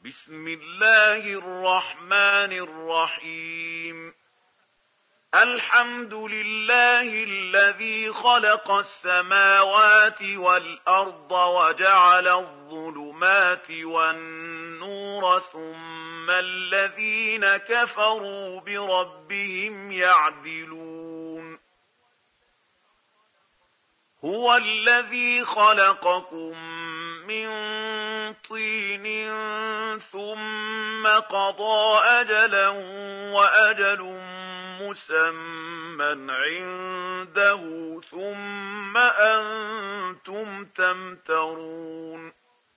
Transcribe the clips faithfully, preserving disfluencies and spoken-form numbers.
بسم الله الرحمن الرحيم الحمد لله الذي خلق السماوات والأرض وجعل الظلمات والنور ثم الذين كفروا بربهم يعدلون هو الذي خلقكم من طين ثم قضى أجلا وأجل مسمى عنده ثم أنتم تمترون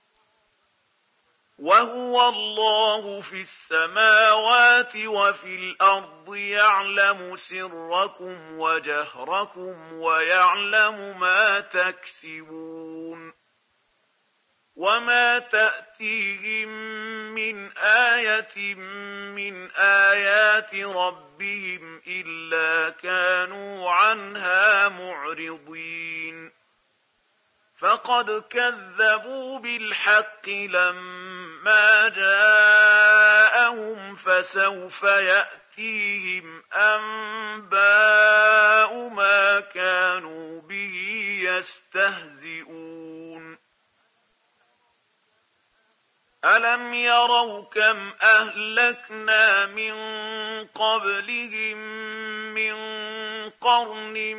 وهو الله في السماوات وفي الأرض يعلم سركم وجهركم ويعلم ما تكسبون وما تأتيهم من آية من آيات ربهم إلا كانوا عنها معرضين فقد كذبوا بالحق لما جاءهم فسوف يأتيهم أنباء ما كانوا به يستهزئون ألم يروا كم أهلكنا من قبلهم من قرن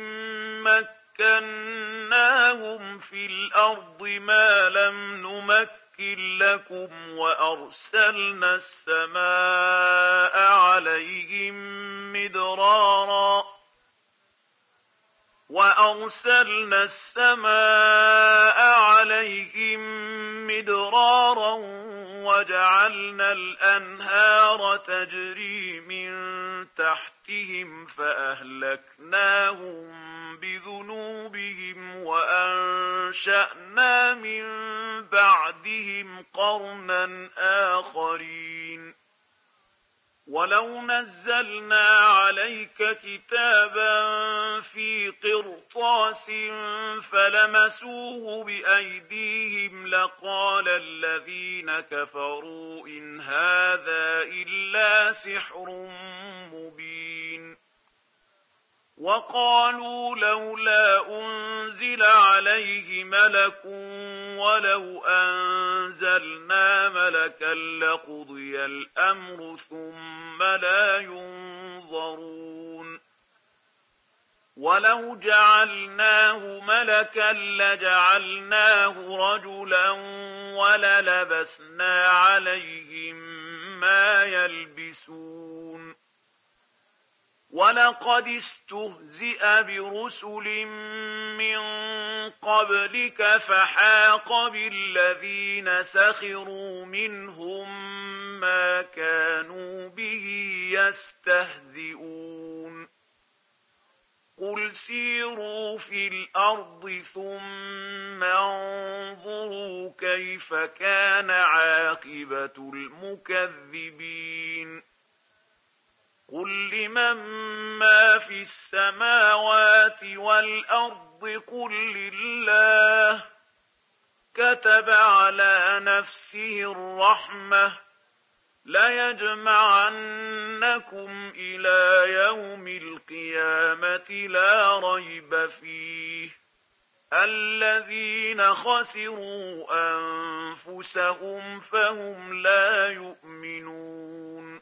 مكناهم في الأرض ما لم نمكن لكم وأرسلنا السماء عليهم مدرارا وأرسلنا السماء عليهم مدرارا وجعلنا الأنهار تجري من تحتهم فأهلكناهم بذنوبهم وأنشأنا من بعدهم قرنا آخرين ولو نزلنا عليك كتابا في قرطاس فلمسوه بأيديهم لقال الذين كفروا إن هذا إلا سحر مبين وقالوا لولا أنزل عليه ملك ولو أنزلنا ملكا لقضي الأمر ثم لا ينظرون ولو جعلناه ملكا لجعلناه رجلا وللبسنا عليهم ما يلبسون ولقد استهزئ برسل من قبلك فحاق بالذين سخروا منهم ما كانوا به يستهزئون قل سيروا في الأرض ثم انظروا كيف كان عاقبة المكذبين قل لمن ما في السماوات والأرض قل لله كتب على نفسه الرحمة ليجمعنكم إلى يوم القيامة لا ريب فيه الذين خسروا أنفسهم فهم لا يؤمنون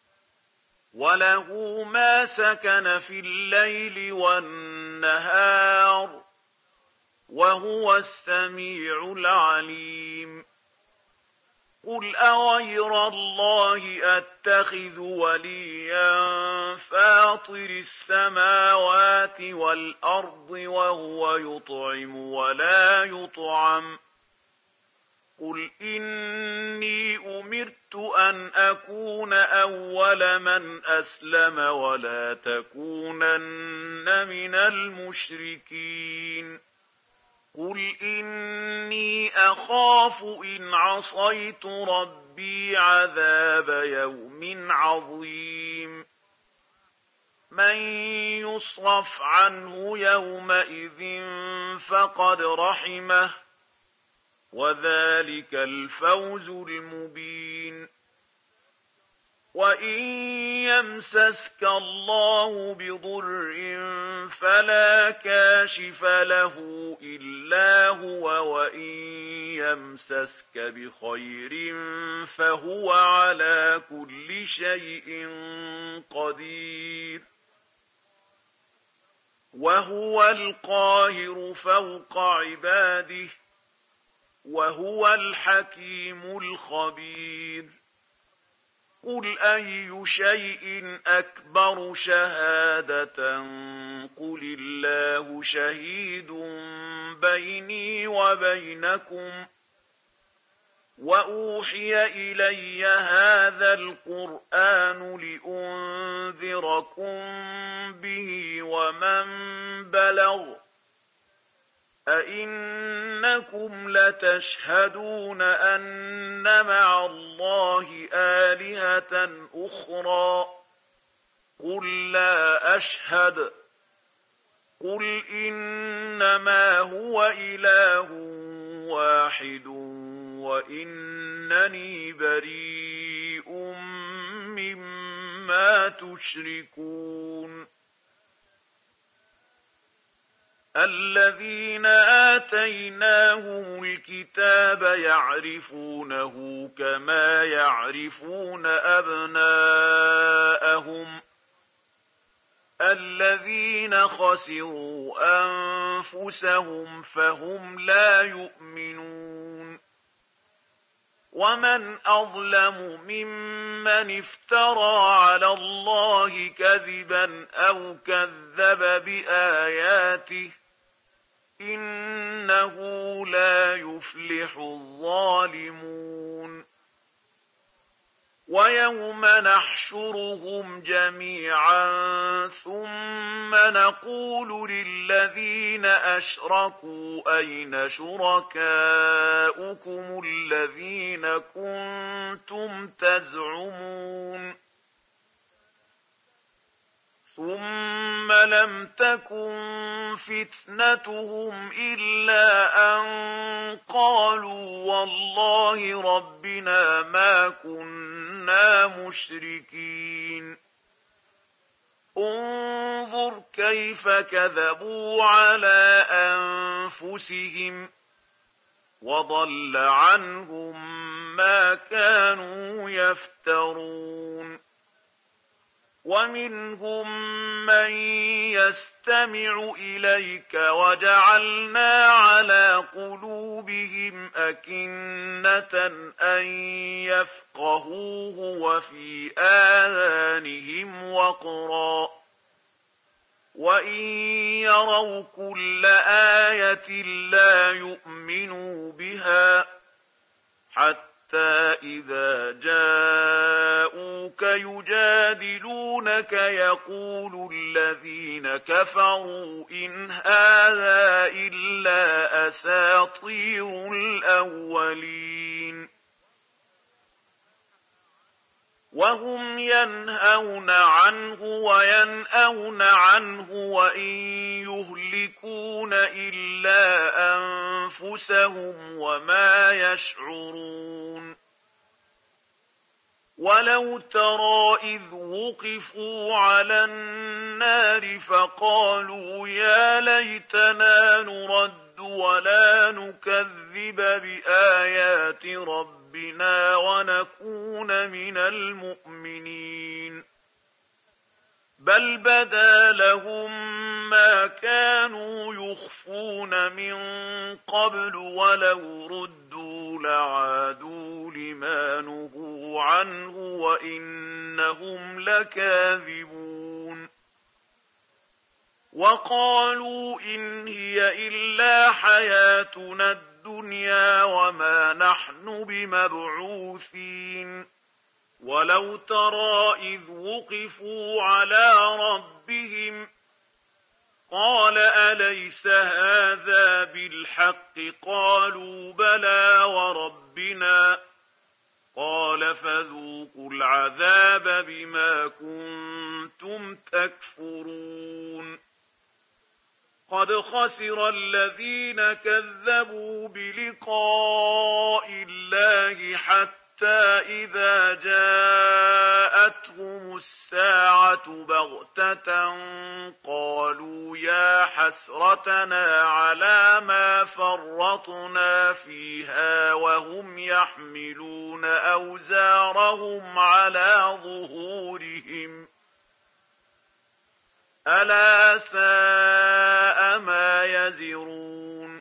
وله ما سكن في الليل والنهار وهو السميع العليم قل أغير الله أتخذ وليا فاطر السماوات والأرض وهو يطعم ولا يطعم قل إني أمرت أن أكون أول من أسلم ولا تكونن من المشركين قل إني أخاف إن عصيت ربي عذاب يوم عظيم من يصرف عنه يومئذ فقد رحمه وذلك الفوز المبين. وإن يمسسك الله بضر فلا كاشف له إلا هو، وإن يمسسك بخير فهو على كل شيء قدير. وهو القاهر فوق عباده، وهو الحكيم الخبير. قل أي شيء أكبر شهادة قل الله شهيد بيني وبينكم. وأوحي إلي هذا القرآن لأنذركم به ومن بلغ. أئنكم لتشهدون أن مع الله آلهة أخرى قل لا أشهد. قل إنما هو إله واحد وإنني بريء مما تشركون. الذين آتيناهم الكتاب يعرفونه كما يعرفون أبناءهم. الذين خسروا أنفسهم فهم لا يؤمنون. ومن أظلم ممن افترى على الله كذبا أو كذب بآياته إنه لا يفلح الظالمون. ويوم نحشرهم جميعا ثم نقول للذين أشركوا أين شركاؤكم الذين كنتم تزعمون. ثم لم تكن فتنتهم إلا أن قالوا والله ربنا ما كنا مشركين. انظر كيف كذبوا على أنفسهم وضل عنهم ما كانوا يفترون. ومنهم من يستمع إليك وجعلنا على قلوبهم أكنة أن يفقهوه وفي آذانهم وقرا وإن يروا كل آية لا يؤمنوا بها حتى حتى إذا جاءوك يجادلونك يقول الذين كفروا إن هذا إلا أساطير الأولين. وهم ينهون عنه وينأون عنه وإن يهلكون إلا أنفسهم وما يشعرون. ولو ترى إذ وقفوا على النار فقالوا يا ليتنا نرد ولا نكذب بآيات ربنا ونكون من المؤمنين. بل بدا لهم ما كانوا يخفون من قبل ولو ردوا لعادوا لما نهوا عنه وإنهم لكاذبون. وقالوا إن هي إلا حياتنا الدنيا وما نحن بمبعوثين. ولو ترى إذ وقفوا على ربهم قال أليس هذا بالحق قالوا بلى وربنا قال فذوقوا العذاب بما كنتم تكفرون. قد خسر الذين كذبوا بلقاء الله حتى إذا جاءتهم الساعة بغتة قالوا يا حسرتنا على ما فرطنا فيها وهم يحملون أوزارهم على ظهورهم ألا ساء ما يزرون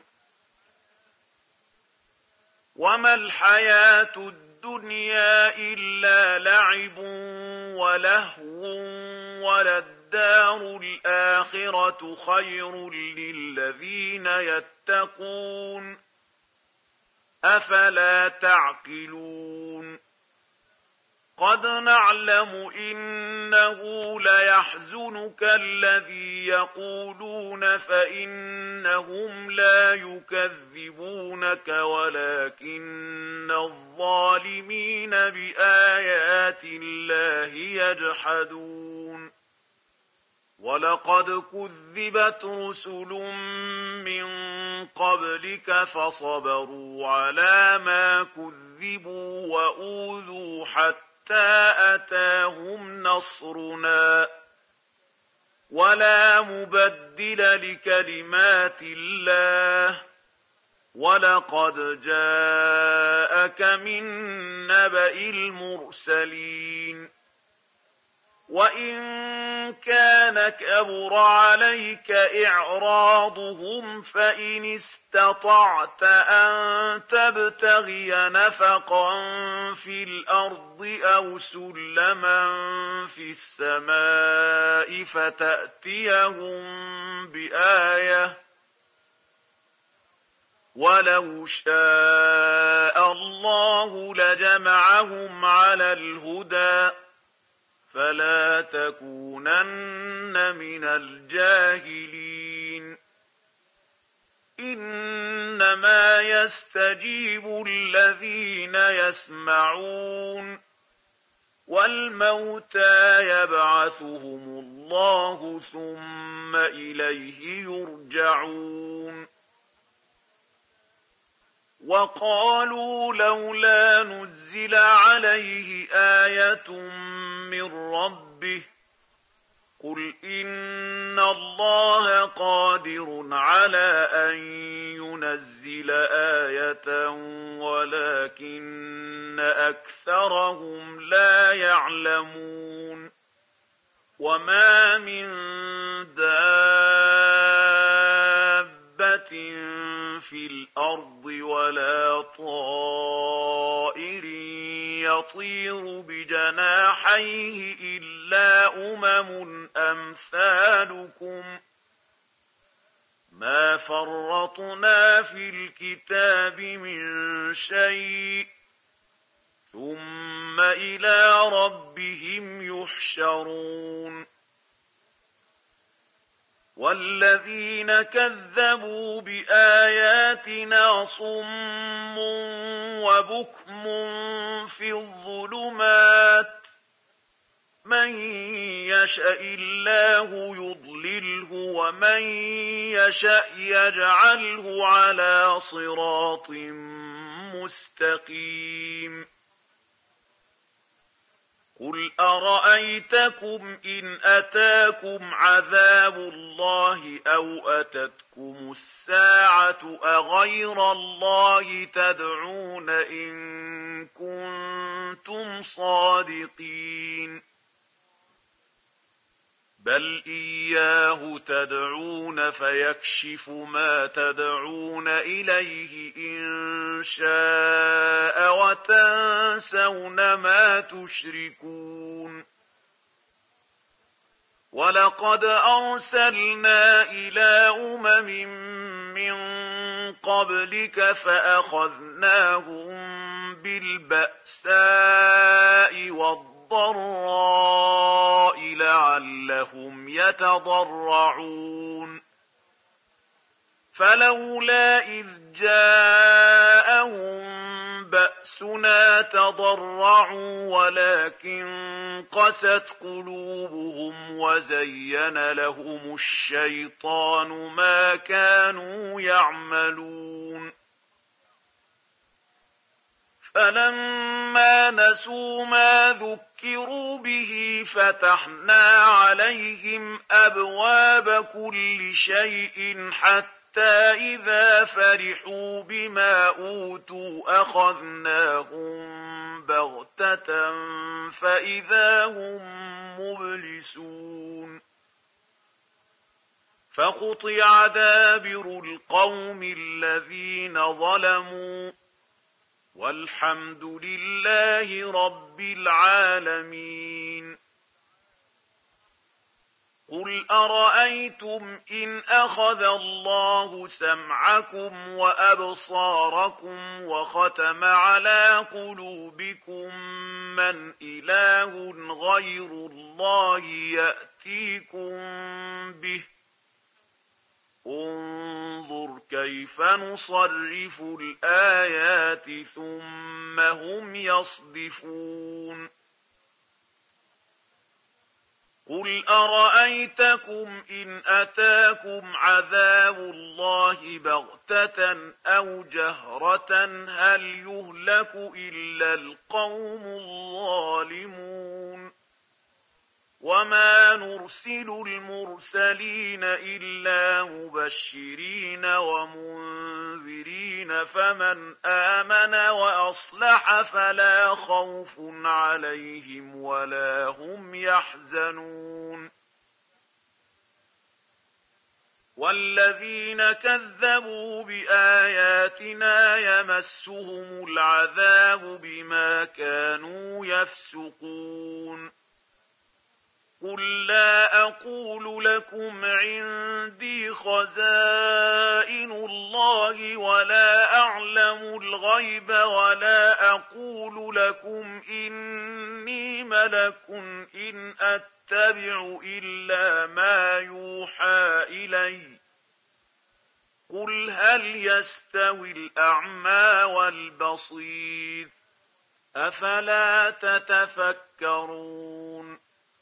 وما الحياة الدنيا إلا لعب ولهو وللدار الآخرة خير للذين يتقون أفلا تعقلون قد نعلم إنه ليحزنك الذي يقولون فإنهم لا يكذبونك ولكن الظالمين بآيات الله يجحدون ولقد كذبت رسل من قبلك فصبروا على ما كذبوا وأوذوا حتى أتاهم نصرنا ولا مبدل لكلمات الله ولقد جاءك من نبأ المرسلين وإن كان كبر عليك إعراضهم فإن استطعت أن تبتغي نفقا في الأرض أو سلما في السماء فتأتيهم بآية ولو شاء الله لجمعهم على الهدى فلا تكونن من الجاهلين إنما يستجيب الذين يسمعون والموتى يبعثهم الله ثم إليه يرجعون وقالوا لولا نزل عليه آية من ربه قل إن الله قادر على أن ينزل آية ولكن أكثرهم لا يعلمون وما من دابة في الأرض ولا طائر يطير بجناحيه إلا أمم أمثالكم ما فرطنا في الكتاب من شيء ثم إلى ربهم يحشرون والذين كذبوا بآياتنا صم وبكم في الظلمات من يشاء الله يضلله ومن يشاء يجعله على صراط مستقيم قل أرأيتكم إن أتاكم عذاب الله أو أتتكم الساعة أغير الله تدعون إن كنتم صادقين بل إياه تدعون فيكشف ما تدعون إليه إن شاء وتنسون ما تشركون ولقد أرسلنا إلى أمم من قبلك فأخذناهم بالبأساء والضراء لعلهم يتضرعون فلولا إذ جاءهم بأسنا تضرعوا ولكن قست قلوبهم وزين لهم الشيطان ما كانوا يعملون فلما نسوا ما ذكروا به فتحنا عليهم أبواب كل شيء حتى إذا فرحوا بما أوتوا أخذناهم بغتة فإذا هم مبلسون فقطع دابر القوم الذين ظلموا والحمد لله رب العالمين قل أرأيتم إن أخذ الله سمعكم وأبصاركم وختم على قلوبكم من إله غير الله يأتيكم به انظر كيف نصرف الآيات ثم هم يصدفون قل أرأيتكم إن أتاكم عذاب الله بغتة أو جهرة هل يهلك إلا القوم الظالمون وما نرسل المرسلين إلا مبشرين ومنذرين فمن آمن وأصلح فلا خوف عليهم ولا هم يحزنون والذين كذبوا بآياتنا يمسهم العذاب بما كانوا يفسقون قل لا أقول لكم عندي خزائن الله ولا أعلم الغيب ولا أقول لكم إني ملك إن أتبع إلا ما يوحى إلي قل هل يستوي الأعمى والبصير أفلا تتفكرون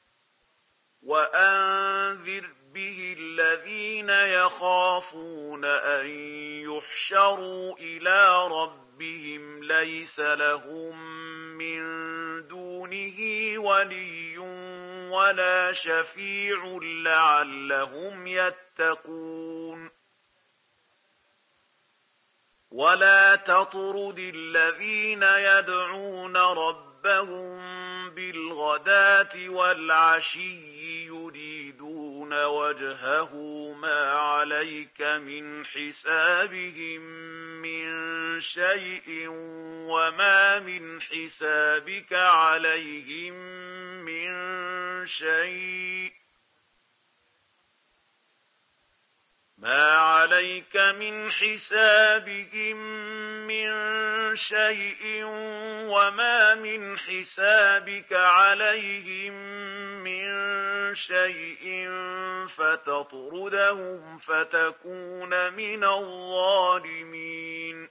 وأنذر به الذين يخافون أن يحشروا إلى ربهم ليس لهم من دونه ولي ولا شفيع لعلهم يتقون ولا تطرد الذين يدعون ربهم بالغداة والعشي يريدون وجهه ما عليك من حسابهم من شيء وما من حسابك عليهم من شيء ما عليك من حسابهم من شيء وما من حسابك عليهم من شيء فتطردهم فتكون من الظالمين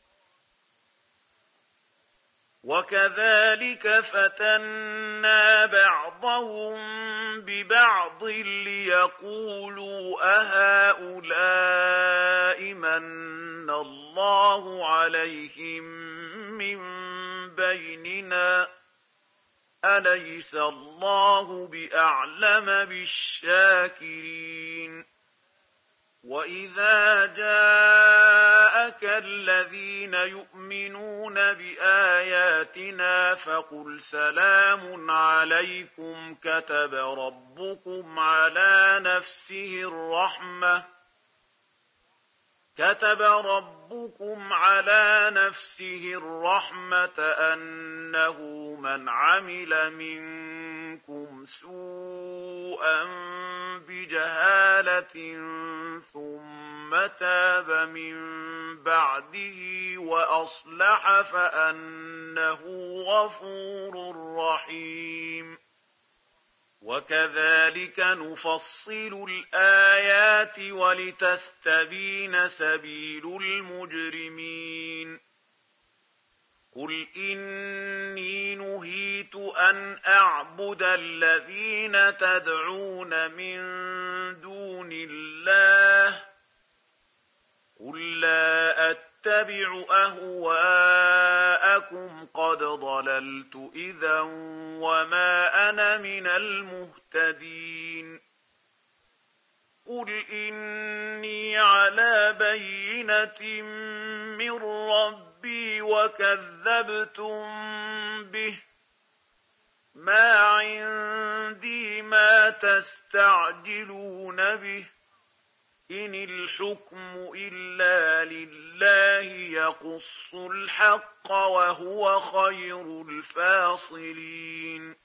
وكذلك فتنا بعضهم ببعض ليقولوا أهؤلاء من الله عليهم من بيننا أليس الله بأعلم بالشاكرين وإذا جاءك الذين يؤمنون بآياتنا فقل سلام عليكم كتب ربكم على نفسه الرحمة كتب ربكم على نفسه الرحمة أنه من عمل منكم سوءا بجهالة ثم تاب من بعده وأصلح فأنه غفور رحيم وكذلك نفصل الآيات ولتستبين سبيل المجرمين قل إن أن أعبد الذين تدعون من دون الله قل لا أتبع أهواءكم قد ضللت إذا وما أنا من المهتدين قل إني على بينة من ربي وكذبتم به ما عندي ما تستعجلون به إن الحكم إلا لله يقص الحق وهو خير الفاصلين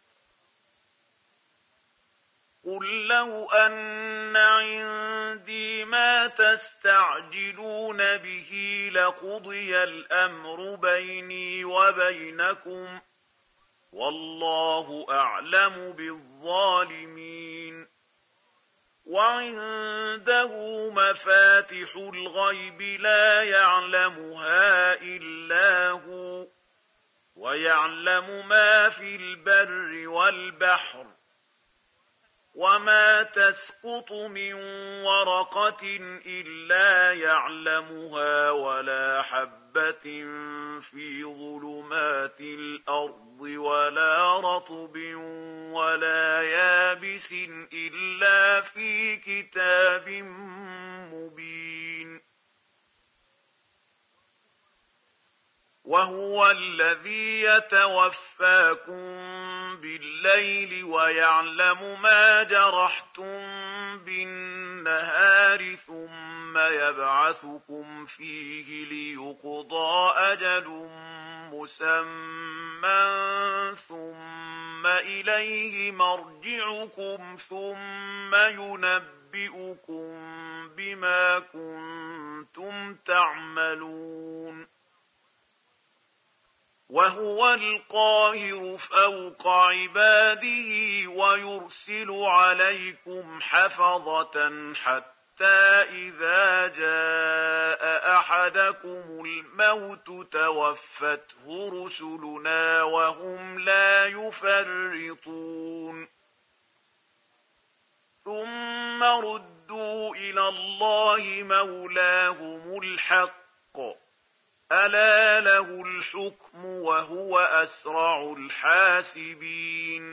قل لو أن عندي ما تستعجلون به لقضي الأمر بيني وبينكم والله أعلم بالظالمين وعنده مفاتح الغيب لا يعلمها إلا هو ويعلم ما في البر والبحر وما تسقط من ورقة إلا يعلمها ولا حبة في ظلمات الأرض ولا رطب ولا يابس إلا في كتاب مبين وهو الذي يتوفاكم بالليل ويعلم ما جرحتم بالنهار ثم يبعثكم فيه ليقضى أجل مسمى ثم إليه مرجعكم ثم ينبئكم بما كنتم تعملون وهو القاهر فوق عباده ويرسل عليكم حفظة حتى إذا جاء أحدكم الموت توفته رسلنا وهم لا يفرطون ثم ردوا إلى الله مولاهم الحق ألا له الحكم وهو أسرع الحاسبين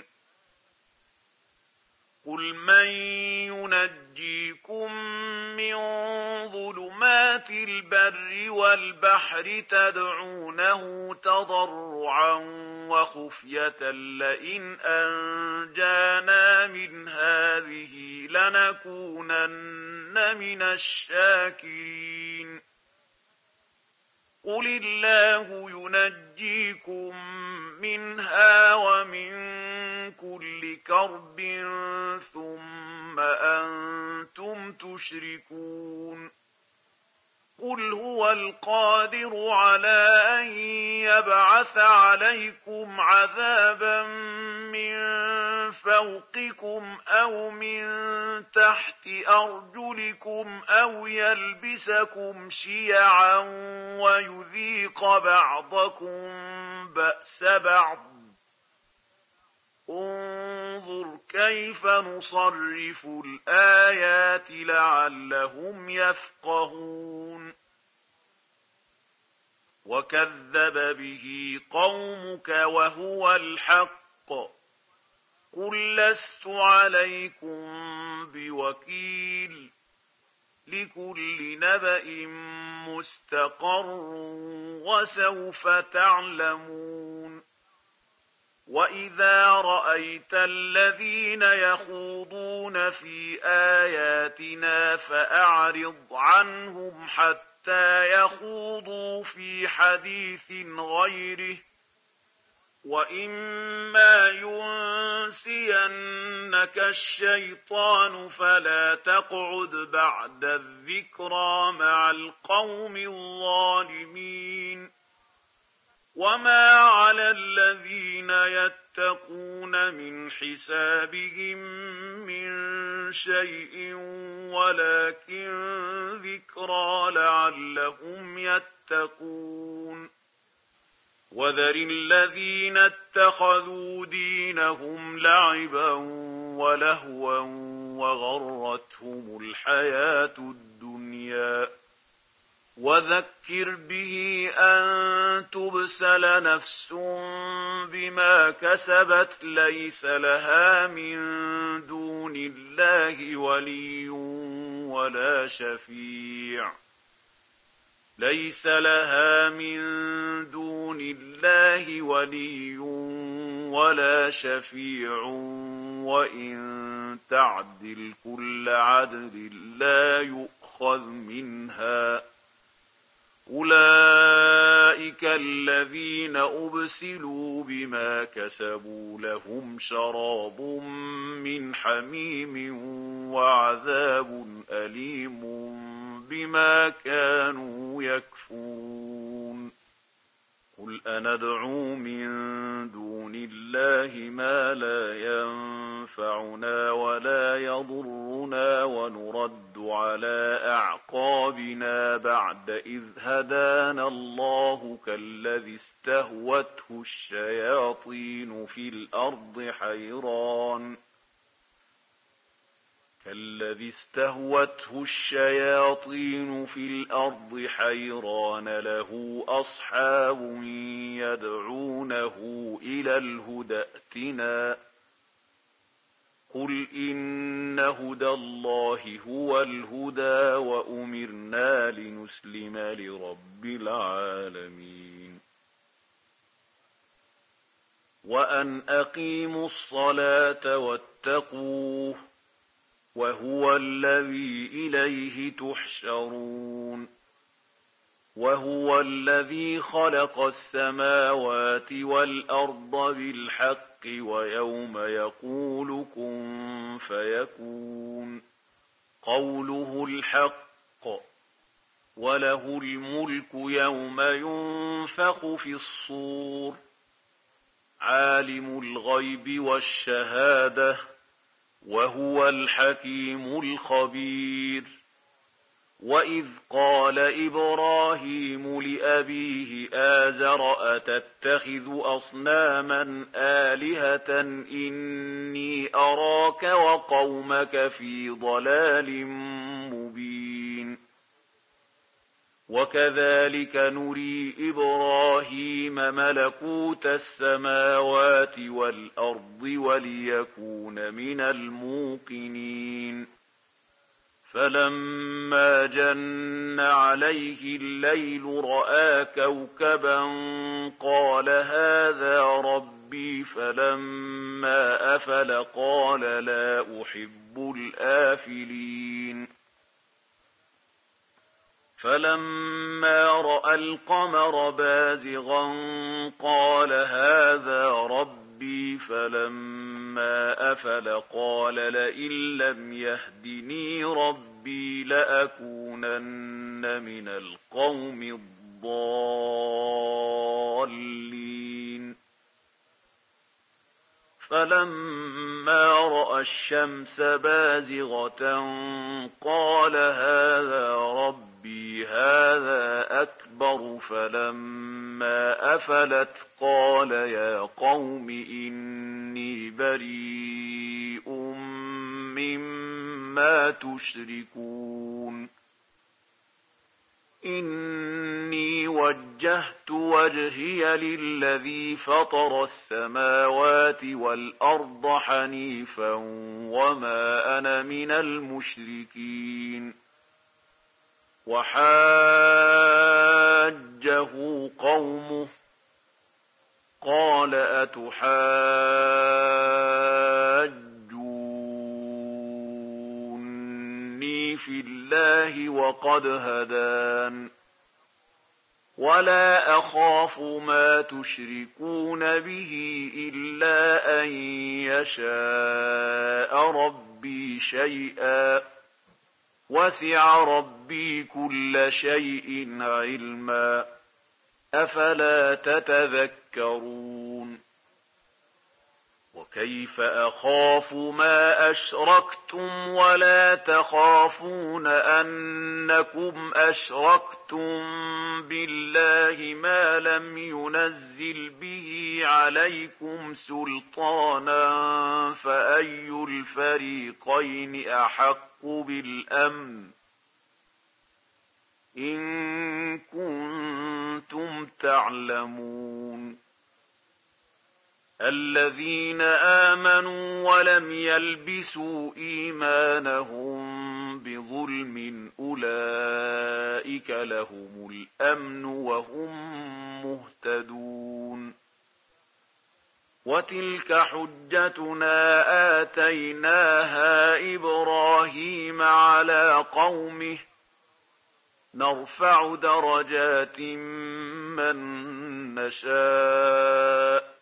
قل من ينجيكم من ظلمات البر والبحر تدعونه تضرعا وخفية لئن أنجانا من هذه لنكونن من الشاكرين قل الله ينجيكم منها ومن كل كرب ثم أنتم تشركون قل هو القادر على أن يبعث عليكم عذابا من فوقكم أو من تحت أرجلكم أو يلبسكم شيعا ويذيق بعضكم بأس بعض انظر كيف نصرف الآيات لعلهم يفقهون وكذب به قومك وهو الحق قل لست عليكم بوكيل لكل نبأ مستقر وسوف تعلمون وإذا رأيت الذين يخوضون في آياتنا فأعرض عنهم حتى يخوضوا في حديث غيره وإما ينسينك الشيطان فلا تقعد بعد الذكرى مع القوم الظالمين وما على الذين يتقون من حسابهم من شيء ولكن ذكرى لعلهم يتقون وذر الذين اتخذوا دينهم لعبا ولهوا وغرتهم الحياة الدنيا وذكر به أن تبسل نفس بما كسبت ليس لها من دون الله ولي ولا شفيع ليس لها من دون الله ولي ولا شفيع وإن تعدل كل عدل لا يؤخذ منها أولئك الذين أبسلوا بما كسبوا لهم شراب من حميم وعذاب أليم بما كانوا يكفرون قل أندعو من دون الله ما لا ينفعنا ولا يضرنا ونرد على أعقابنا بعد إذ هدانا الله كالذي استهوته الشياطين في الأرض حيران كالذي استهوته الشياطين في الأرض حيران له أصحاب يدعونه إلى الهدى ائتنا قل إن هدى الله هو الهدى وأمرنا لنسلم لرب العالمين وأن أقيموا الصلاة واتقوه وهو الذي إليه تحشرون وهو الذي خلق السماوات والأرض بالحق ويوم يقول كن فيكون قوله الحق وله الملك يوم ينفخ في الصور عالم الغيب والشهادة وهو الحكيم الخبير وإذ قال إبراهيم لأبيه آزر أتتخذ أصناما آلهة إني أراك وقومك في ضلال مبين وكذلك نري إبراهيم ملكوت السماوات والأرض وليكون من الموقنين فلما جن عليه الليل رأى كوكبا قال هذا ربي فلما أفل قال لا أحب الآفلين فلما رأى القمر بازغا قال هذا ربي فلما أفل قال لئن لم يهدني ربي لأكونن من القوم الضالين فلما رأى الشمس بازغة قال هذا ربي هذا أكبر فلما أفلت قال يا قوم إني بريء مما تشركون إني وجهت وجهي للذي فطر السماوات والأرض حنيفا وما أنا من المشركين وحاجه قومه قال أتحاجوني في الله وقد هدان ولا أخاف ما تشركون به إلا أن يشاء ربي شيئا وسع ربي كل شيء علما أفلا تتذكرون وكيف أخاف ما أشركتم ولا تخافون أنكم أشركتم أَشْرَكْتُم بِاللَّهِ مَا لَمْ يُنَزِّلْ بِهِ عَلَيْكُمْ سُلْطَانًا فَأَيُّ الْفَرِيقَيْنِ أَحَقُّ بِالْأَمْنِ إِن كُنتُمْ تَعْلَمُونَ الَّذِينَ آمَنُوا وَلَمْ يَلْبِسُوا إِيمَانَهُم بِظُلْمٍ أُولَئِكَ لَهُمُ الْأَمْنُ وَهُم مُّهْتَدُونَ وَتِلْكَ حُجَّتُنَا آتَيْنَاهَا إِبْرَاهِيمَ عَلَىٰ قَوْمِهِ نَرْفَعُ دَرَجَاتٍ مَّن نَّشَاءُ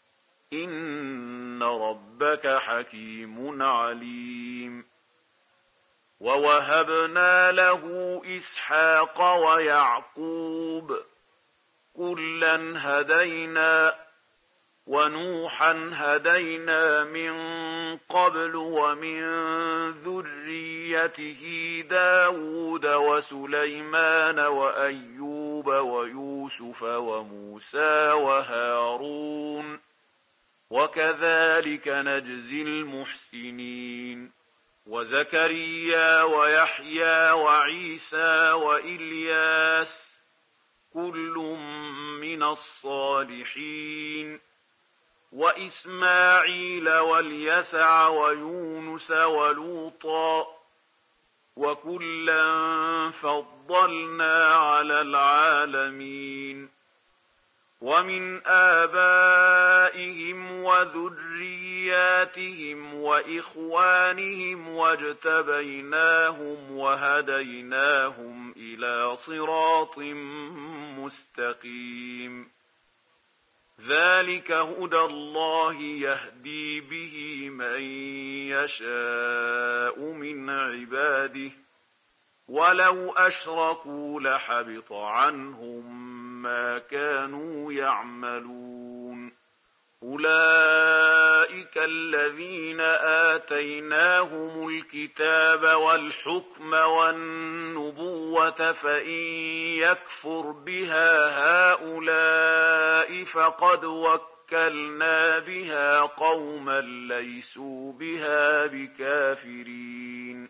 إِنَّ رَبَّكَ حَكِيمٌ عَلِيمٌ وَوَهَبْنَا لَهُ إِسْحَاقَ وَيَعْقُوبَ كُلًّا هَدَيْنَا وَنُوحًا هَدَيْنَا مِن قَبْلُ وَمِن ذُرِّيَّتِهِ دَاوُودَ وَسُلَيْمَانَ وَأَيُّوبَ وَيُوسُفَ وَمُوسَىٰ وَهَارُونَ وَكَذَٰلِكَ نَجْزِي الْمُحْسِنِينَ وَزَكَرِيَّا وَيَحْيَىٰ وَعِيسَىٰ وَإِلْيَاسَ كُلٌّ مِّنَ الصَّالِحِينَ وَإِسْمَاعِيلَ وَالْيَسَعَ وَيُونُسَ وَلُوطًا وَكُلًّا فَضَّلْنَا عَلَى الْعَالَمِينَ وَمِنْ آبَائِهِمْ وَذُرِّيَّاتِهِمْ وَإِخْوَانِهِمْ وَاجْتَبَيْنَاهُمْ وَهَدَيْنَاهُمْ إِلَىٰ صِرَاطٍ مُّسْتَقِيمٍ ذَٰلِكَ هُدَى اللَّهِ يَهْدِي بِهِ مَن يَشَاءُ مِنْ عِبَادِهِ وَلَوْ أَشْرَكُوا لَحَبِطَ عَنْهُم مَّا كَانُوا يَعْمَلُونَ أُولَٰئِكَ الَّذِينَ آتَيْنَاهُمُ الْكِتَابَ وَالْحُكْمَ وَالنُّبُوَّةَ فَإِن يَكْفُرْ بِهَا هَٰؤُلَاءِ فَقَدْ وَكَّلْنَا بِهَا قَوْمًا لَّيْسُوا بِهَا بِكَافِرِينَ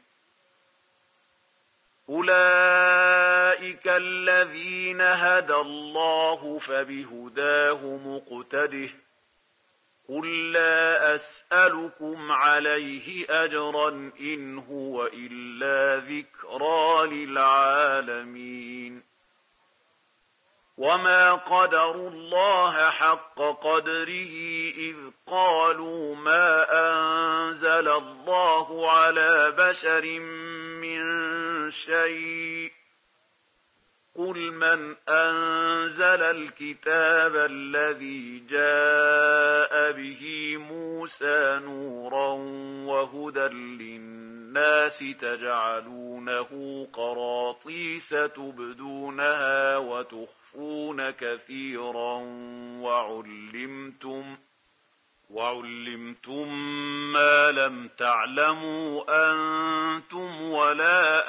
أُولَٰئِكَ الَّذِينَ هَدَى اللَّهُ فَبِهُدَاهُ مُقْتَدِهْ قُل لَّا أَسْأَلُكُمْ عَلَيْهِ أَجْرًا إِنْ هُوَ إِلَّا ذِكْرَىٰ لِلْعَالَمِينَ وَمَا قَدَرُوا اللَّهَ حَقَّ قَدْرِهِ إِذْ قَالُوا مَا أَنزَلَ اللَّهُ عَلَىٰ بَشَرٍ مِّن شَيْءٍ قُلْ مَنْ أَنزَلَ الْكِتَابَ الَّذِي جَاءَ بِهِ مُوسَىٰ نُورًا وَهُدًى لِّلنَّاسِ تَجْعَلُونَهُ قَرَاطِيسَ تُبْدُونَهَا وَتُخْفُونَ كَثِيرًا وَعُلِّمْتُم وَعُلِّمْتُم مَّا لَمْ تَعْلَمُوا أَنتُمْ وَلَا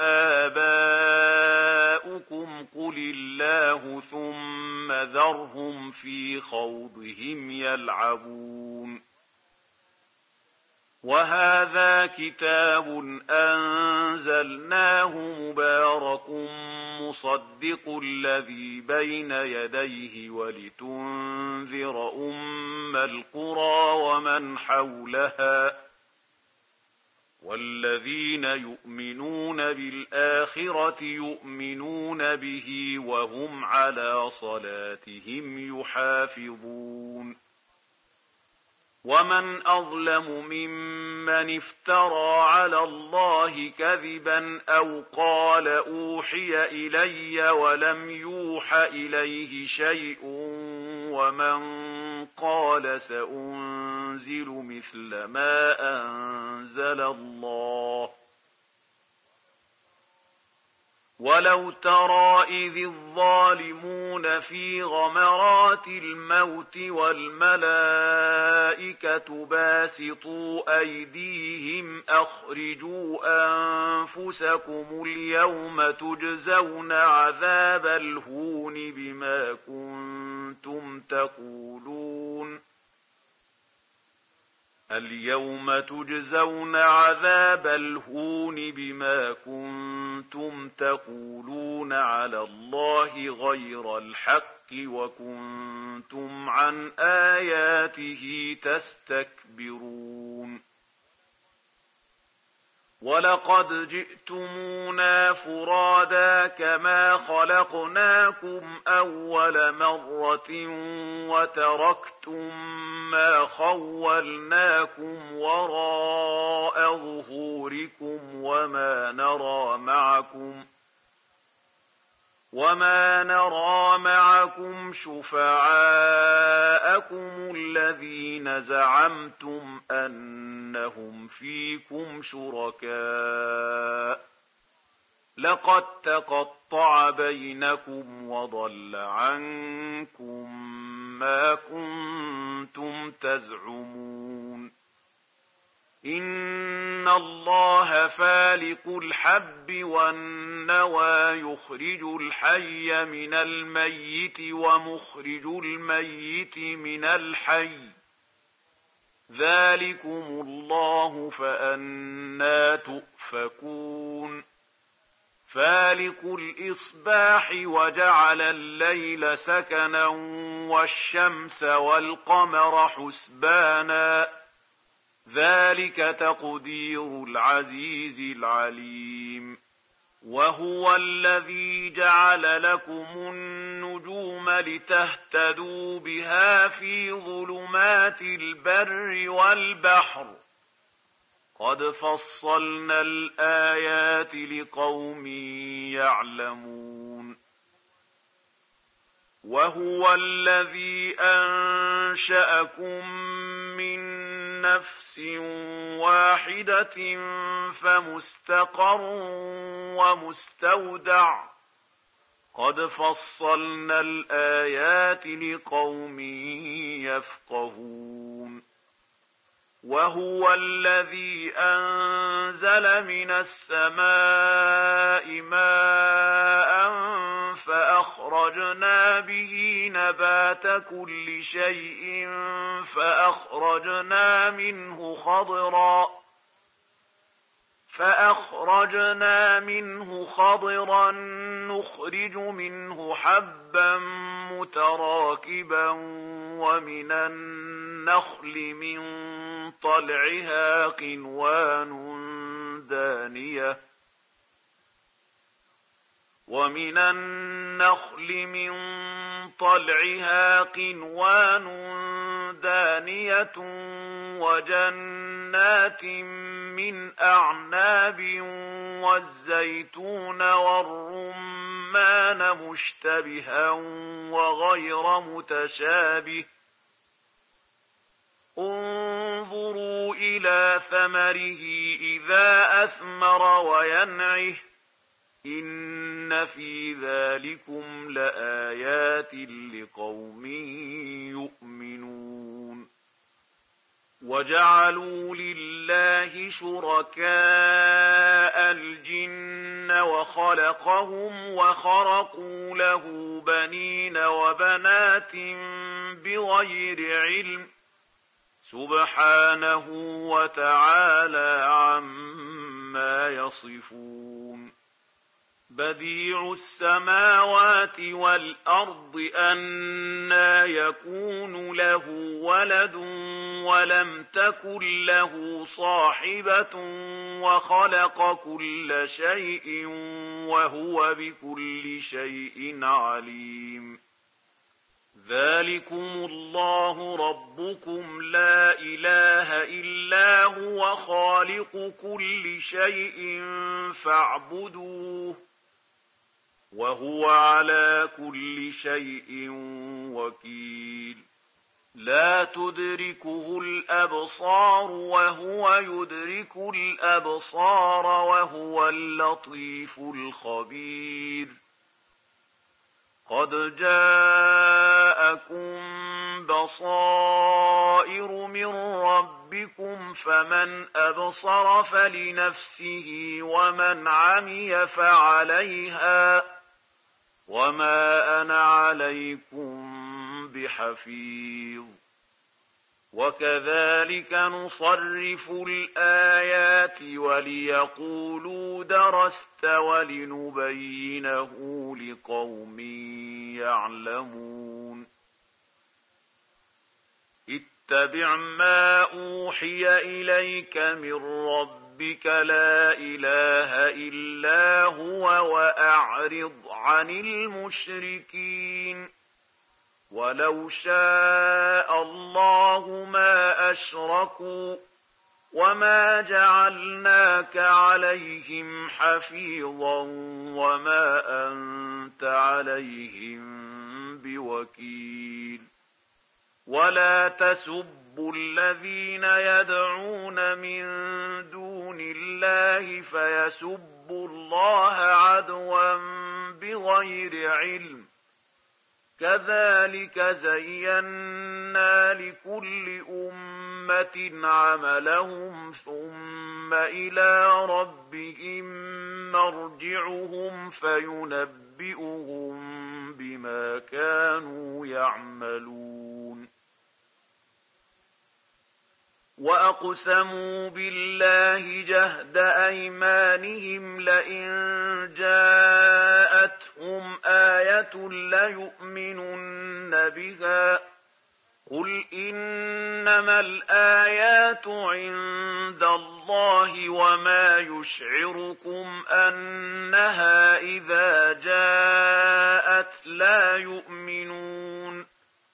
آبَاؤُكُمْ قُلِ اللَّهُ ثُمَّ ذَرْهُمْ فِي خَوْضِهِمْ يَلْعَبُونَ وَهَٰذَا كِتَابٌ أَنزَلْنَاهُ مُبَارَكٌ مُّصَدِّقُ الَّذِي بَيْنَ يَدَيْهِ وَلِتُنذِرَ أُمَّ الْقُرَىٰ وَمَنْ حَوْلَهَا وَالَّذِينَ يُؤْمِنُونَ بِالْآخِرَةِ يُؤْمِنُونَ بِهِ وَهُمْ عَلَىٰ صَلَاتِهِمْ يُحَافِظُونَ وَمَنْ أَظْلَمُ مِمَّنِ افْتَرَىٰ عَلَى اللَّهِ كَذِبًا أَوْ قَالَ أُوحِيَ إِلَيَّ وَلَمْ يُوحَ إِلَيْهِ شَيْءٌ وَمَنْ قَالَ سَأُنزِلُ مِثْلَ مَا أَنزَلَ اللَّهُ ولو ترى إذ الظالمون في غمرات الموت والملائكة باسطوا أيديهم أخرجوا أنفسكم اليوم تجزون عذاب الهون بما كنتم تقولون اليوم تجزون عذاب الهون بما كنتم تقولون على الله غير الحق وكنتم عن آياته تستكبرون ولقد جئتمونا فرادا كما خلقناكم أول مرة وتركتم ما خولناكم وراء ظهوركم وما نرى معكم وما نرى معكم شفعاءكم الذين زعمتم أنهم فيكم شركاء لقد تقطع بينكم وضل عنكم ما كنتم تزعمون إن الله فالق الحب والنوى يخرج الحي من الميت ومخرج الميت من الحي ذلكم الله فأنى تؤفكون فالق الإصباح وجعل الليل سكنا والشمس والقمر حسبانا ذلك تقدير العزيز العليم وهو الذي جعل لكم النجوم لتهتدوا بها في ظلمات البر والبحر قد فصلنا الآيات لقوم يعلمون وهو الذي أنشأكم من نفس واحدة فمستقر ومستودع قد فصلنا الآيات لقوم يفقهون وهو الذي أنزل من السماء ماء فأخرجنا به نبات كل شيء فأخرجنا منه خضرا فأخرجنا منه خضرا نخرج منه حبا متراكبا ومن النخل من طلعها قنوان دانية ومن النخل من طلعها قنوان دانية وجنات من أعناب والزيتون والرمان مشتبها وغير متشابه انظروا إلى ثمره إذا أثمر وينعه إن في ذلكم لآيات لقوم يؤمنون وجعلوا لله شركاء الجن وخلقهم وخرقوا له بنين وبنات بغير علم سبحانه وتعالى عما يصفون بديع السماوات والأرض أنى يكون له ولد ولم تكن له صاحبة وخلق كل شيء وهو بكل شيء عليم ذلكم الله ربكم لا إله إلا هو خالق كل شيء فاعبدوه وهو على كل شيء وكيل لا تدركه الأبصار وهو يدرك الأبصار وهو اللطيف الخبير قد جاءكم بصائر من ربكم فمن أبصر فلنفسه ومن عمي فعليها وما أنا عليكم بحفيظ وكذلك نصرف الآيات وليقولوا درست ولنبينه لقوم يعلمون اتبع ما أوحي إليك من ربك لا إله إلا هو وأعرض عن المشركين ولو شاء الله ما أشركوا وما جعلناك عليهم حفيظا وما أنت عليهم بوكيل ولا تسبوا الذين يدعون من دون الله فيسبوا الله عدوا بغير علم كذلك زينا لكل أمة عملهم ثم إلى ربهم مرجعهم فينبئهم بما كانوا يعملون وأقسموا بالله جهد أيمانهم لئن جاءتهم آية ليؤمنن بها قل إنما الآيات عند الله وما يشعركم أنها إذا جاءت لا يؤمنون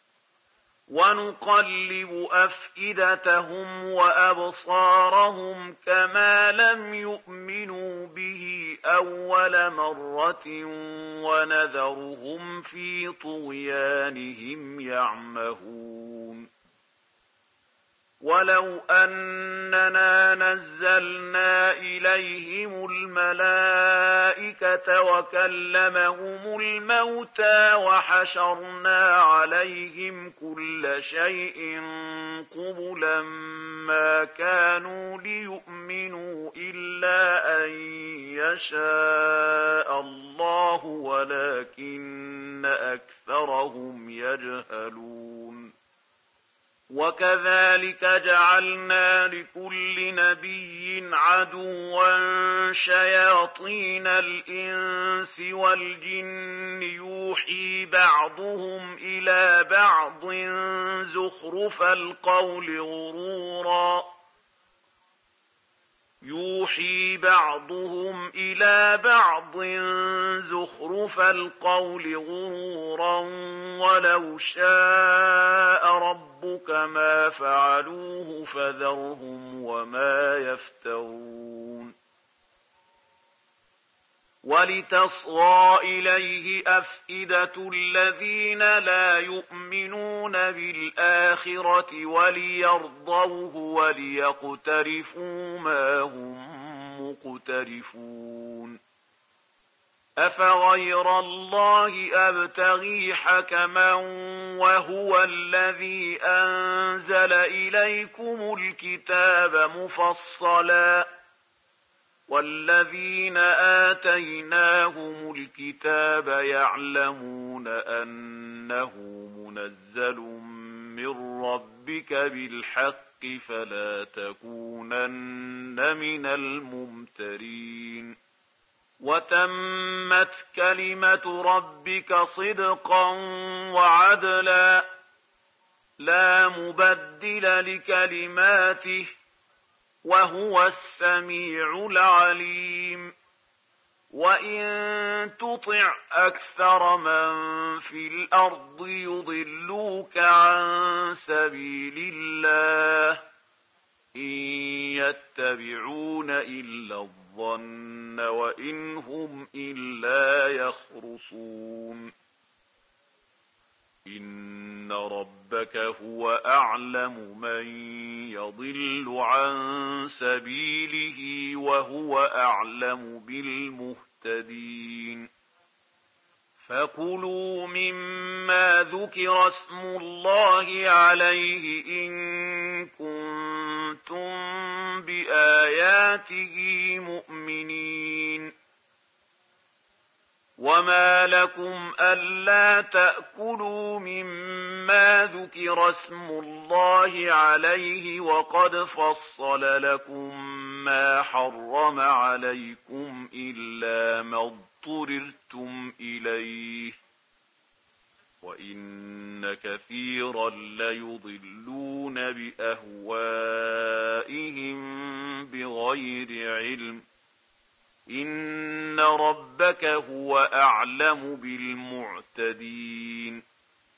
ونقلب أفئدتهم وأبصارهم كما لم يؤمنوا به أول مرة ونذرهم في طغيانهم يعمهون ولو أننا نزلنا إليهم الملائكة وكلمهم الموتى وحشرنا عليهم كل شيء قبلا ما كانوا ليؤمنوا إلا أن يشاء الله ولكن أكثرهم يجهلون وكذلك جعلنا لكل نبي عدوا شياطين الإنس والجن يوحي بعضهم إلى بعض زخرف القول غرورا يوحي بعضهم إلى بعض زخرف القول غرورا ولو شاء ربك ما فعلوه فذرهم وما يفترون ولتصغى إليه أفئدة الذين لا يؤمنون بالآخرة وليرضوه وليقترفوا ما هم مقترفون أفغير الله أبتغي حكما وهو الذي أنزل إليكم الكتاب مفصلا والذين آتيناهم الكتاب يعلمون أنه منزل من ربك بالحق فلا تكونن من الممترين وتمت كلمة ربك صدقا وعدلا لا مبدل لكلماته وهو السميع العليم وإن تطع أكثر من في الأرض يضلوك عن سبيل الله إن يتبعون إلا الظن وإن هم إلا يخرصون إن إن ربك هو أعلم من يضل عن سبيله وهو أعلم بالمهتدين فكلوا مما ذكر اسم الله عليه إن كنتم بآياته مؤمنين وما لكم ألا تأكلوا مما ذكر اسم الله عليه وقد فصل لكم ما حرم عليكم إلا ما اضطررتم إليه وإن كثيرا ليضلون بأهوائهم بغير علم إن ربك هو أعلم بالمعتدين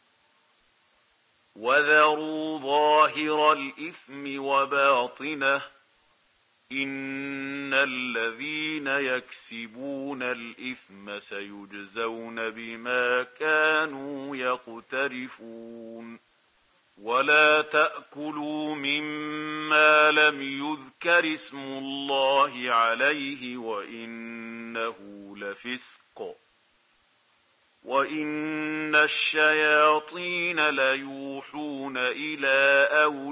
وذروا ظاهر الإثم وباطنه إن الذين يكسبون الإثم سيجزون بما كانوا يقترفون ولا تأكلوا مما لم يذكر اسم الله عليه وإنه لفسق وإن الشياطين ليوحون إلى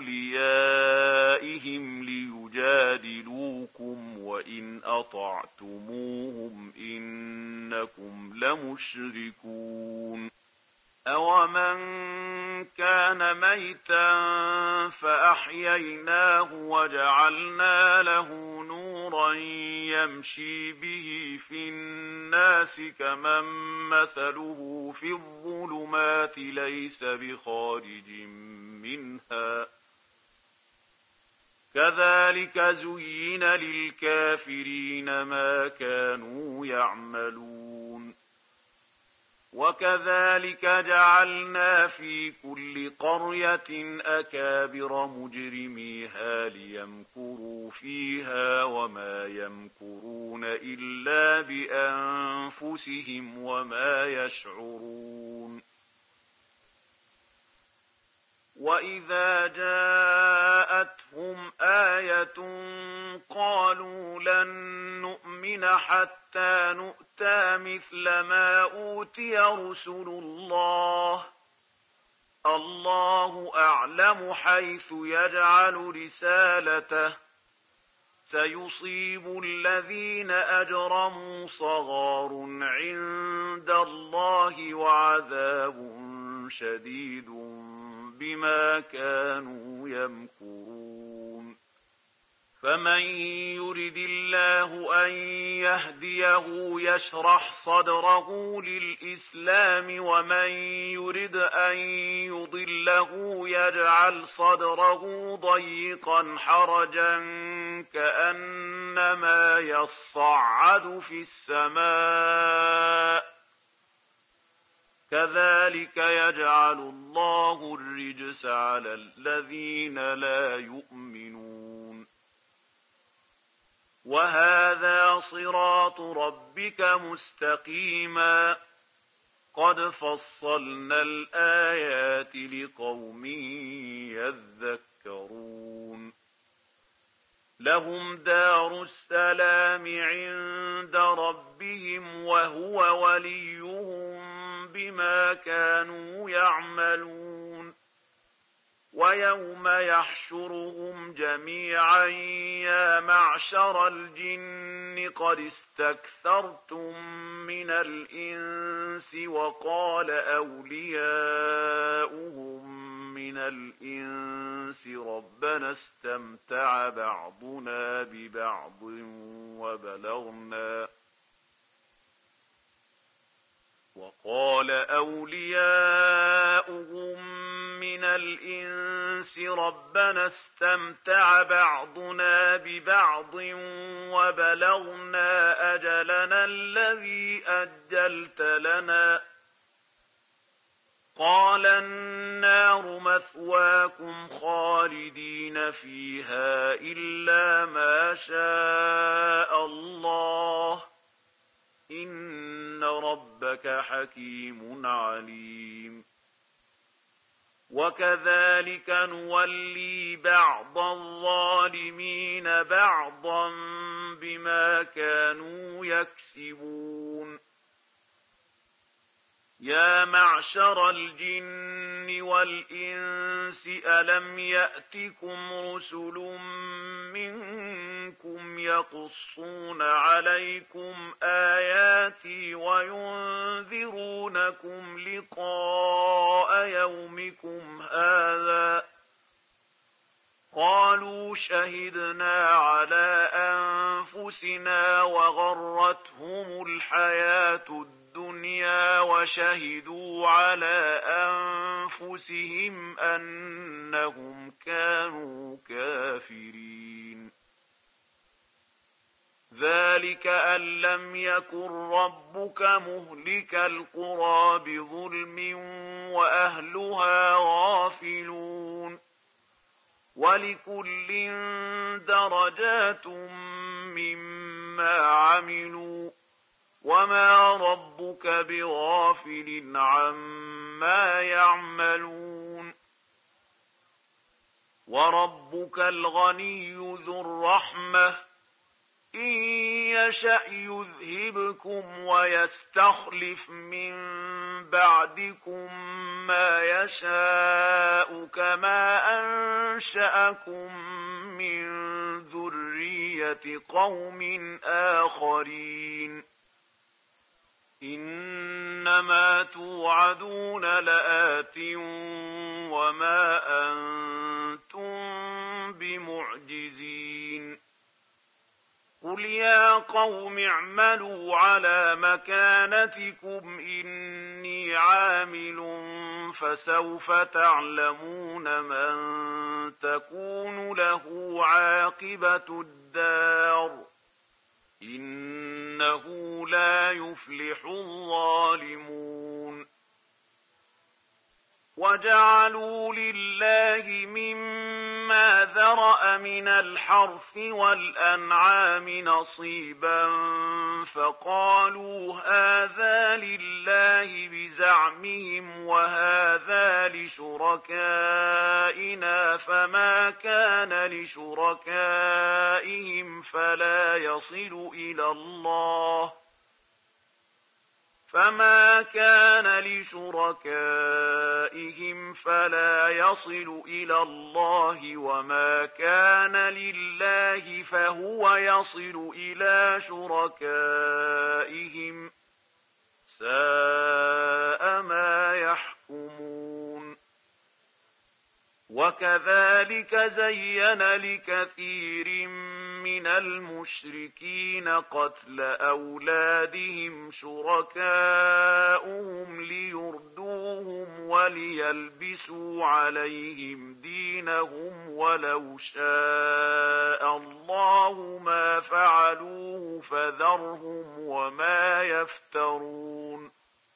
أوليائهم ليجادلوكم وإن أطعتموهم إنكم لمشركون أومن كان ميتا فأحييناه وجعلنا له نورا يمشي به في الناس كمن مثله في الظلمات ليس بخارج منها كذلك زين للكافرين ما كانوا يعملون وكذلك جعلنا في كل قرية أكابر مجرميها ليمكروا فيها وما يمكرون إلا بأنفسهم وما يشعرون وإذا جاءتهم آية قالوا لن نؤمن حتى نؤتى مثل ما أوتي رسل الله الله أعلم حيث يجعل رسالته سيصيب الذين أجرموا صغار عند الله وعذاب شديد بما كانوا يمكرون فمن يرد الله أن يهديه يشرح صدره للإسلام ومن يرد أن يضله يجعل صدره ضيقا حرجا كأنما يصعد في السماء كذلك يجعل الله الرجس على الذين لا يؤمنون وهذا صراط ربك مستقيما قد فصلنا الآيات لقوم يذكرون لهم دار السلام عند ربهم وهو وليهم بما كانوا يعملون ويوم يحشرهم جميعا يا معشر الجن قد استكثرتم من الإنس وقال أولياؤهم من الإنس ربنا استمتع بعضنا ببعض وبلغنا وقال أولياؤهم من الإنس ربنا استمتع بعضنا ببعض وبلغنا أجلنا الذي أجلت لنا قال النار مثواكم خالدين فيها إلا ما شاء الله إن ربك حكيم عليم وكذلك نولي بعض الظالمين بعضا بما كانوا يكسبون يا معشر الجن والإنس ألم يأتكم رسل منكم يقصون عليكم آياتي وينذرونكم لقاء يومكم هذا قالوا شهدنا على أنفسنا وغرتهم الحياة الدنيا وشهدوا على أنفسهم أنهم كانوا كافرين ذلك أن لم يكن ربك مهلك القرى بظلم وأهلها غافلون ولكل درجات مما عملوا وما ربك بغافل عما يعملون وربك الغني ذو الرحمة إن يشأ يذهبكم ويستخلف من بعدكم ما يشاء كما أنشأكم من ذرية قوم آخرين إنما توعدون لآت وما أنتم بمعجزين قل يا قوم اعملوا على مكانتكم إني عامل فسوف تعلمون من تكون له عاقبة الدار إنه لا يفلح الظالمون وجعلوا لله مما ذرأ من الحرث والأنعام نصيبا فقالوا هذا لله بزعمهم وهذا لشركائنا فما كان لشركائهم فلا يصل إلى الله فما كان لشركائهم فلا يصل إلى الله وما كان لله فهو يصل إلى شركائهم ساء ما يحكمون وكذلك زين لكثير من المشركين قتل أولادهم شركاؤهم ليردوهم وليلبسوا عليهم دينهم ولو شاء الله ما فعلوه فذرهم وما يفترون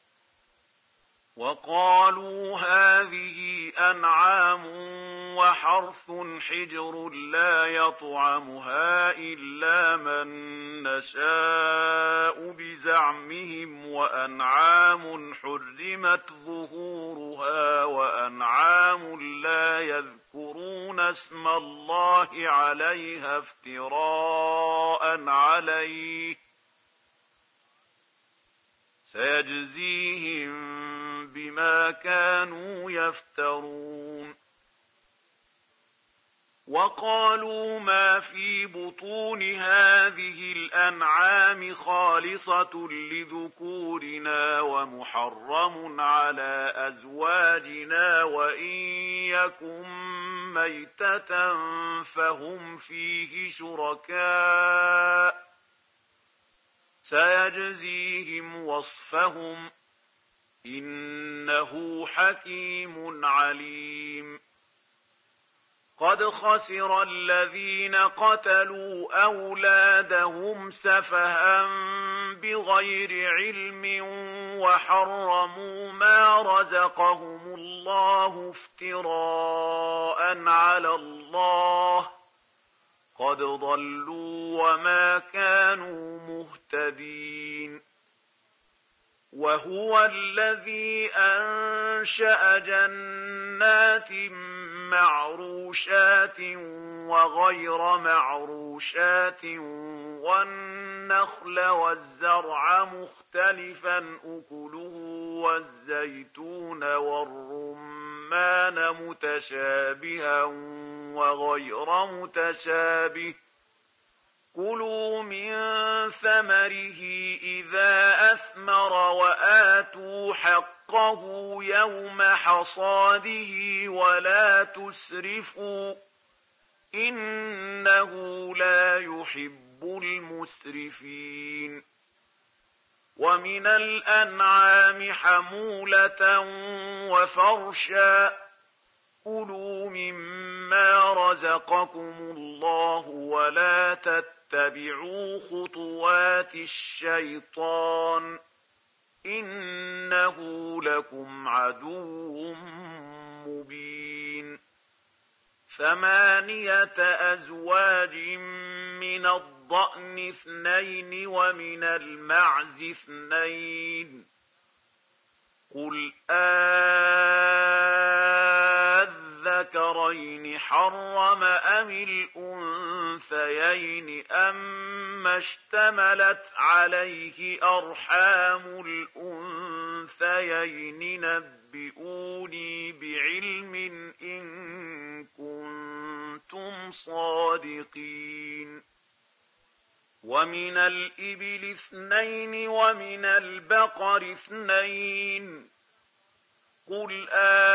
وقالوا هذه أنعام وحرث حجر لا يطعمها إلا من نشاء بزعمهم وأنعام حرمت ظهورها وأنعام لا يذكرون اسم الله عليها افتراء عليه سيجزيهم بما كانوا يفترون وقالوا ما في بطون هذه الأنعام خالصة لذكورنا ومحرم على أزواجنا وإن يكن ميتة فهم فيه شركاء سيجزيهم وصفهم إنه حكيم عليم قد خسر الذين قتلوا أولادهم سفها بغير علم وحرموا ما رزقهم الله افتراء على الله قد ضلوا وما كانوا مهتدين وهو الذي أنشأ جنات جنات معروشات وغير معروشات والنخل والزرع مختلفا أكله والزيتون والرمان متشابها وغير متشابه كلوا من ثمره إذا أثمر وآتوا حقه يوم حصاده ولا تسرفوا إنه لا يحب المسرفين ومن الأنعام حمولة وفرشا كلوا مما رزقكم الله ولا تتبعوا خطوات الشيطان إنه لكم عدو مبين ثمانية أزواج من الضأن اثنين ومن المعز اثنين قل أذكرين حرم أم الأنثيين أما اشتملت عليه أرحام الأنثيين نبئوني بعلم إن كنتم صادقين ومن الإبل اثنين ومن البقر اثنين قل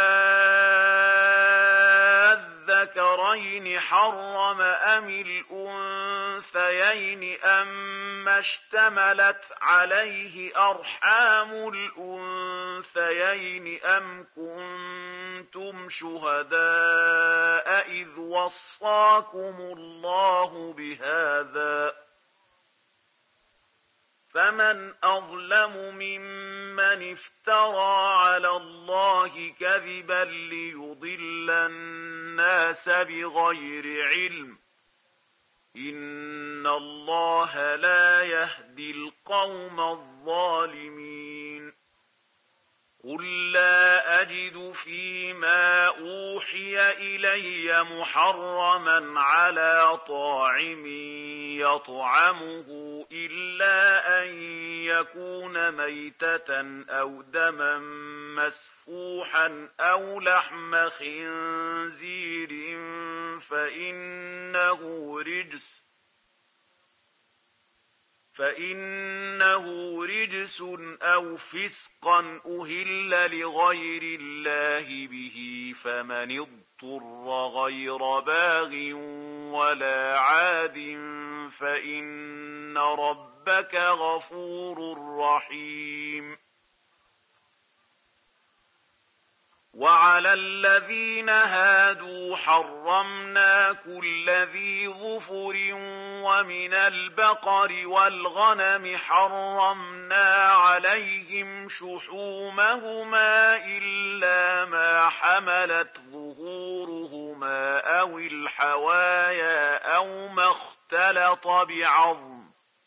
أذكرين حرم أم الأنثيين أما اشتملت عليه أرحام الأنثيين أم كنتم شهداء إذ وصاكم الله بهذا فمن أظلم ممن افترى على الله كذبا ليضل الناس بغير علم إن الله لا يهدي القوم الظالمين قل لا أجد فيما أوحي إلي محرما على طاعم يطعمه إلا أن يكون ميتة أو دما مسفوحا أو لحم خنزير فإنه رجس فإنه رجس أو فسقا أهل لغير الله به فمن اضطر غير باغ ولا عاد فإن ربك غفور رحيم وعلى الذين هادوا حرمنا كل ذي ظفر ومن البقر والغنم حرمنا عليهم شحومهما إلا ما حملت ظهورهما أو الحوايا أو ما اختلط بعظم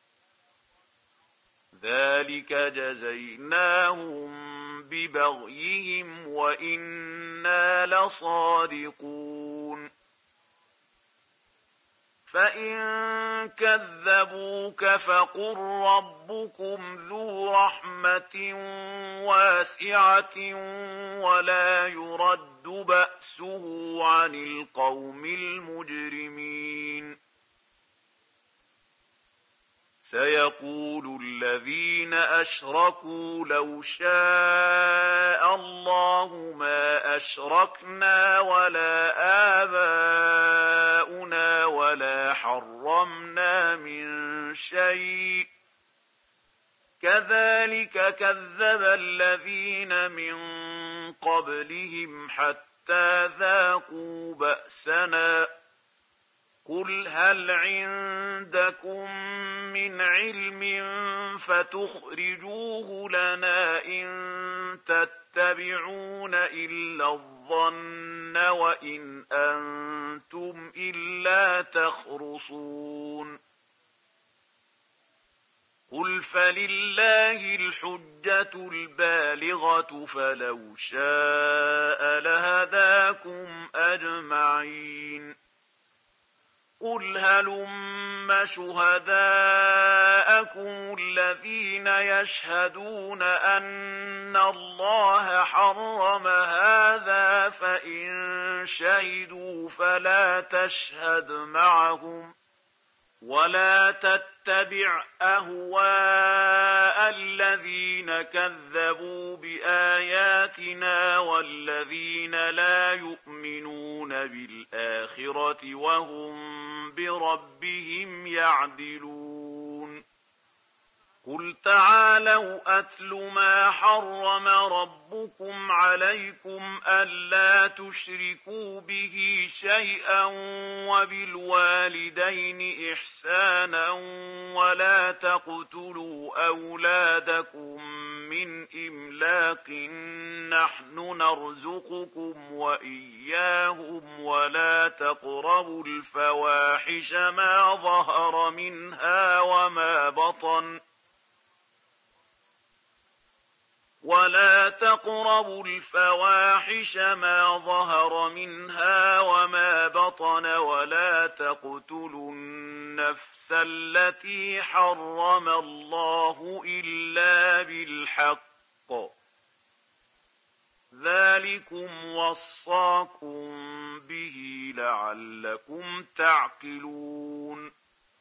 ذلك جزيناهم ببغيهم وإنا لصادقون فإن كذبوك فقل ربكم ذو رحمة واسعة ولا يرد بأسه عن القوم المجرمين سيقول الذين أشركوا لو شاء الله ما أشركنا ولا آباؤنا ولا حرمنا من شيء كذلك كذب الذين من قبلهم حتى ذاقوا بأسنا قل هل عندكم من علم فتخرجوه لنا إن تتبعون إلا الظن وإن أنتم إلا تخرصون قل فلله الحجة البالغة فلو شاء لها شهداكم أجمعين قل هلم شهداءكم الذين يشهدون أن الله حرم هذا فإن شهدوا فلا تشهد معهم ولا تتبع أهواء الذين كذبوا بآياتنا والذين لا يؤمنون بالآخرة وهم بربهم يعدلون قل تعالوا أتل ما حرم ربكم عليكم ألا تشركوا به شيئا وبالوالدين إحسانا ولا تقتلوا أولادكم من إملاق نحن نرزقكم وإياهم ولا تقربوا الفواحش ما ظهر منها وما بطن ولا تقربوا الفواحش ما ظهر منها وما بطن ولا تقتلوا النفس التي حرم الله إلا بالحق ذلكم وصاكم به لعلكم تعقلون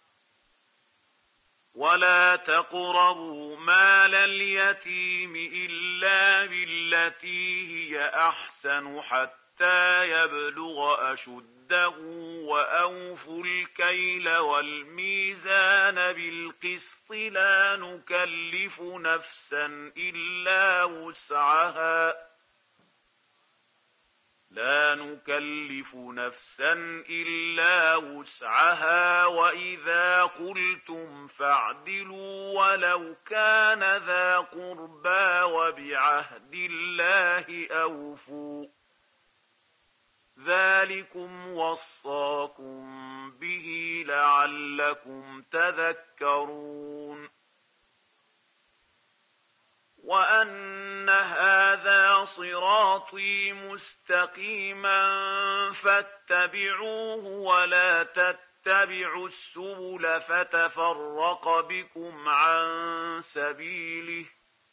ولا تقربوا مال اليتيم إلا بالتي هي أحسن حتى يبلغ أشده وأوفوا الكيل والميزان بالقسط لا نكلف نفسا إلا وسعها لا نكلف نفسا إلا وسعها وإذا قلتم فاعدلوا ولو كان ذا قربى وبعهد الله أوفوا ذلكم وصاكم به لعلكم تذكرون وأن هذا صراطي مستقيما فاتبعوه ولا تتبعوا السبل فتفرق بكم عن سبيله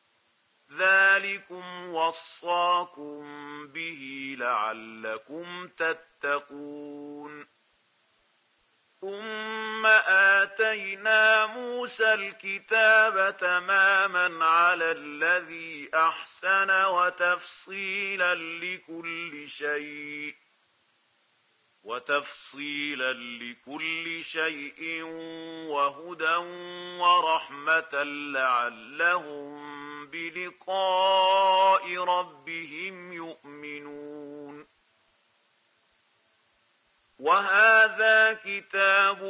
ذلكم وصاكم به لعلكم تتقون ثم آتينا موسى الكتاب تماما على الذي أحسن وتفصيلا لكل شيء وتفصيلا لكل شيء وهدى ورحمة لعلهم بلقاء ربهم يؤمنون وهذا كتاب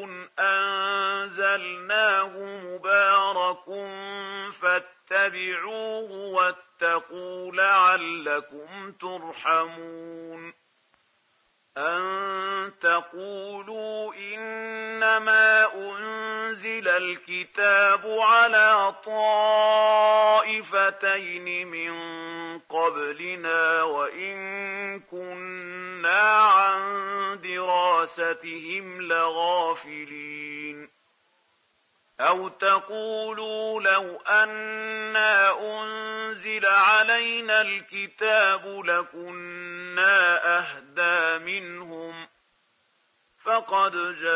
أنزلناه مبارك فاتبعوه واتقوا لعلكم ترحمون أن تقولوا إنما أنزل الكتاب على طائفتين من قبلنا وإن كنا عن دراستهم لغافلين أو تقولوا لو أنا أنزل علينا الكتاب لكنا أهدى منهم فقد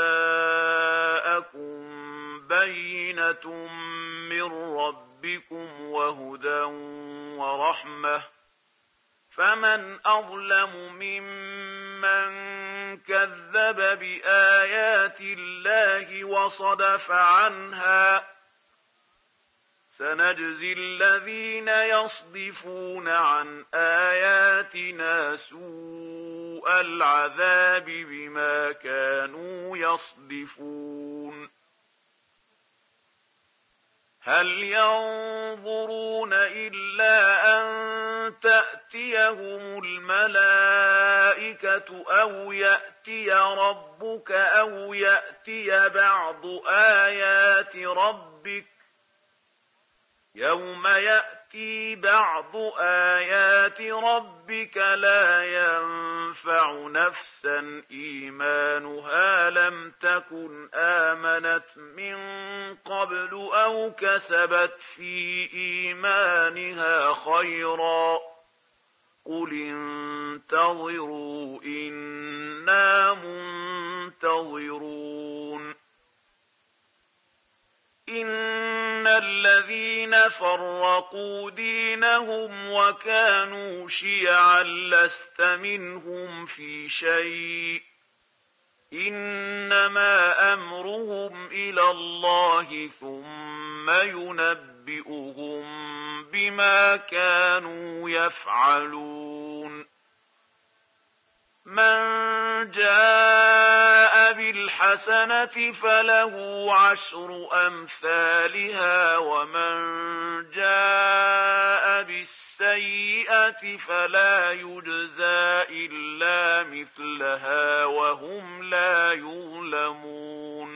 جاءكم بينة من ربكم وهدى ورحمة فمن أظلم ممن كذب بآيات الله وصدف عنها سنجزي الذين يصدفون عن آياتنا سوء العذاب بما كانوا يصدفون هل ينظرون إلا أن تأتيهم الملائكة أو يأتي ربك أو يأتي بعض آيات ربك يوم يأتي بعض آيات ربك لا ينفع ينفع نفسا إيمانها لم تكن آمنت من قبل أو كسبت في إيمانها خيرا قل انتظروا إنا منتظرون إن الذين فرقوا دينهم وكانوا شيعا لست منهم في شيء إنما أمرهم إلى الله ثم ينبئهم بما كانوا يفعلون من جاء بالحسنة فله عشر أمثالها ومن جاء بالسيئة فلا يجزى إلا مثلها وهم لا يظلمون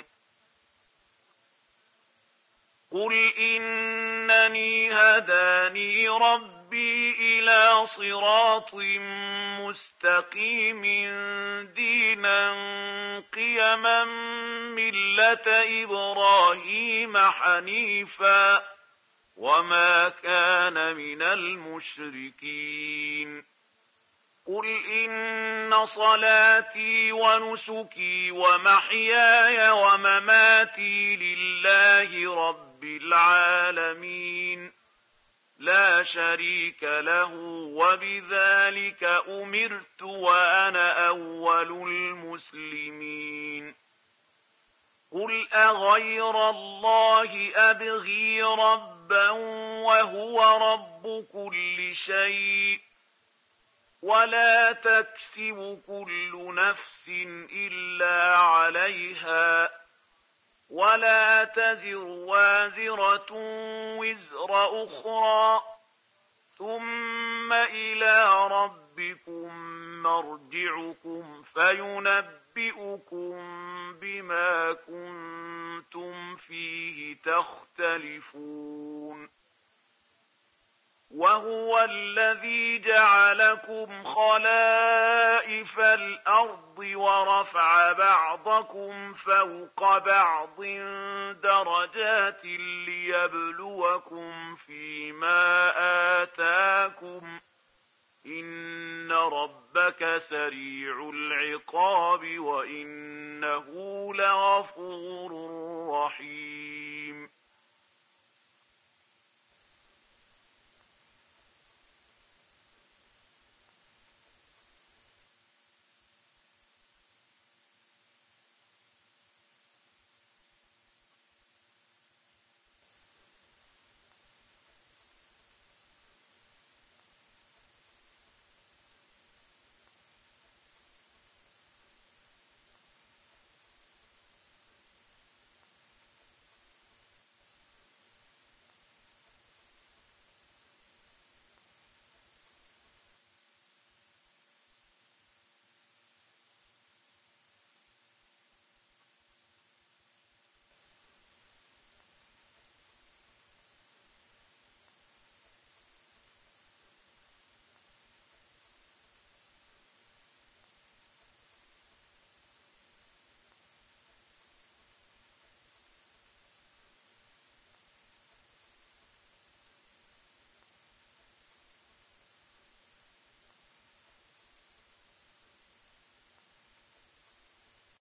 قل إنني هداني ربي إلى صراط مستقيم دينا قيما ملة إبراهيم حنيفا وما كان من المشركين قل إن صلاتي ونسكي ومحياي ومماتي لله رب العالمين لا شريك له وبذلك أمرت وأنا أول المسلمين قل أغير الله أبغي ربا وهو رب كل شيء ولا تكسب كل نفس إلا عليها ولا تزر وازرة وزر أخرى ثم إلى ربكم مرجعكم فينبئكم بما كنتم فيه تختلفون وهو الذي جعلكم خلائف الأرض ورفع بعضكم فوق بعض درجات ليبلوكم فيما آتاكم إن ربك سريع العقاب وإنه لغفور